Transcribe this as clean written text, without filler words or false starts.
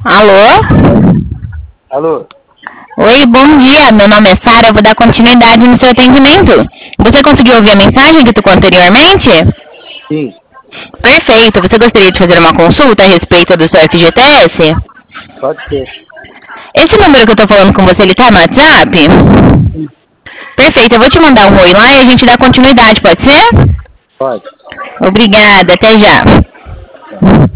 Alô? Alô? Oi, bom dia. Meu nome é Sara. Eu vou dar continuidade no seu atendimento. Você conseguiu ouvir a mensagem que tocou anteriormente? Sim, Perfeito. Você gostaria de fazer uma consulta a respeito do seu FGTS? pode ser. Esse número que eu tô falando com você, ele tá no WhatsApp? Sim, Perfeito. Eu vou te mandar um oi lá e a gente dá continuidade, pode ser? pode. Obrigada. Até já.